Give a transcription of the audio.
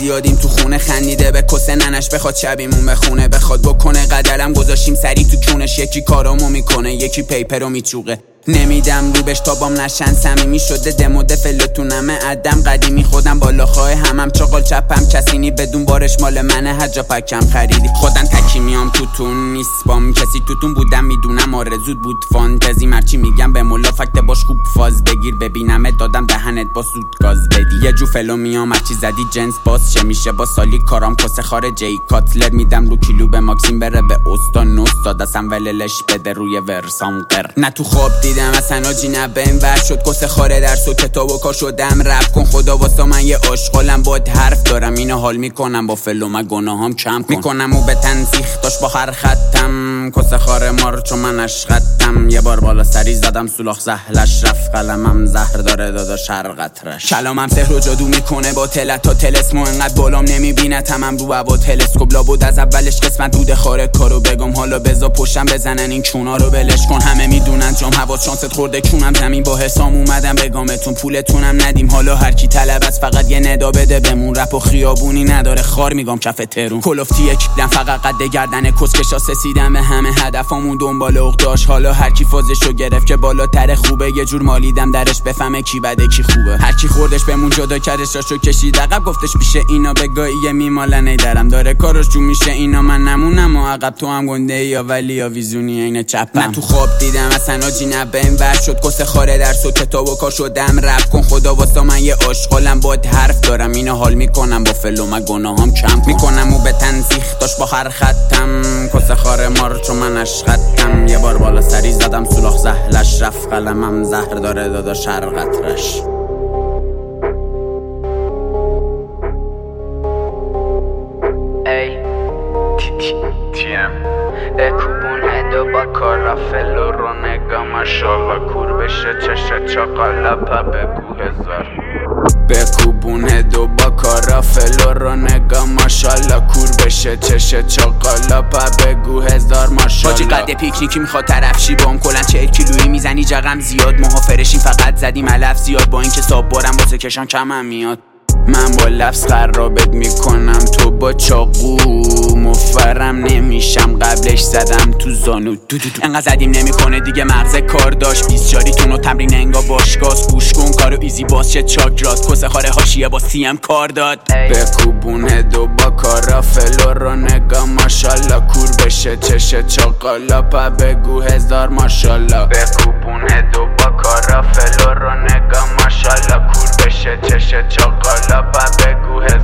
زیادیم تو خونه خندیده به کسه ننش بخواد شبیمون بخونه بخواد بکنه قدرم گذاشتیم سری تو کونش یکی کارامو میکنه یکی پیپرو میچوقه نمیدم رو بهش تا بام نشن صمیمی شده دموده فلتونمه عدم قدیمی خودم بالاخواه همم چاقال چپم کسینی بدون بارش مال منه هر جا پکم خریدی خودم تکی میام توتون نیست بام کسی توتون بودم میدونم آرزود بود فانتزی مرچی میگم به مولا فکت باش خوب فاز بگیر ببینمت دادم دهنت با سود گاز بدی یه جو فلو میام هرچی زدی جنس باز چه میشه با سالی کارام کس خاره جی کاتلر میدم رو کیلو به ماکسیم بره به استان استاد اصلا وللش بده روی ورسام قر نه تو خواب دیدم اصلا آجی نبهم ور شد کس خاره درس و کتاب و کار شدم رپ کن خدا واسه من یه عاشقالم باد حرف دارم اینو حال میکنم با فلو من گناهام کم کن میکنم و به تنسیخ داشت با هر خطم کس خاره مار چون من اشقدتم یه بار بالا سری زدم سولاخ زهلش رفت قلمم زهر داره دادا شرقترش کلامم سحر و جادو میکنه با تلت تا تلسمو انقدر بالام نمیبینه تمام رو هوا تلسکوپ لابد از اولش قسمت دود خاره کارو بگم حالا بزا پشتم بزنن این چونا رو ولش کن همه میدونن جام هوا شانست خورده کونم زمین با حسام اومدم بگامتون پولتونم ندیم حالا هر کی طلب از فقط یه ندا بده بمون رپ و خیابونی نداره خار میگم کف ترون کلفتی کیدم فقط قد گردن کسکشا سسیدم به همه هدفامون دنبال اقداش حالا هر کی فازشو گرفت که بالاتر خوبه یه جور مالیدم درش بفهمه کی بده کی خوبه هر کی خوردش بمون جدا کردش راشو کشید عقب گفتش پیشه اینا بگایی میمالنه درم داره کارش جو میشه اینا من نمونم و عقب تو هم گنده یا ولی یا ویزونی عین چپم نه تو خواب دیدم اصلا آجی نبهم ور شد کس خاره درس و کتاب و کار شدم رپ کن خدا واسه من یه عاشقالم باد حرف دارم اینو حال میکنم با فلو من گناهام کم میکنم و به تنسیخ داشت با هر خطم کس خاره مار چون من اشقدتم یه بار بالا سری زدم سولاخ زهلش رفت قلمم زهر داره دادا شرقترش کوبونه دو با کارافلو رو نگاه ماشالله کور بشه چشه چاقالا پا بگو هزار بکوبونه دو با کارافلو رو نگاه ماشالله کور بشه چشه چاقالا پا بگو هزار ماشالله باجی قد پیکنیکی میخواد طرفشی بام کلن 40 کیلویی میزنی جغم زیاد ماها فرشیم فقط زدیم علف زیاد با اینکه ساب بارم واسه کشم کمم میاد من با لفظ خرابت میکنم تو با چاقو مفرم نمیشم قبلش زدم تو زانو انقدر زدیم نمیکنه دیگه مغز کار داشت 20 جاریتونو تمرین انگا باشگاز گوش کن کارو ایزی باز چه چاکرات کس خاره هاشیه با سیم کار داد بکوبونه دو با کارافلو رو نگاه ماشالله کور بشه چشه چاقالا پا بگو هزار ماشالله بکوبونه دو با کارافلو رو نگاه ماشالله کور بشه چشه چاقالا پا بگو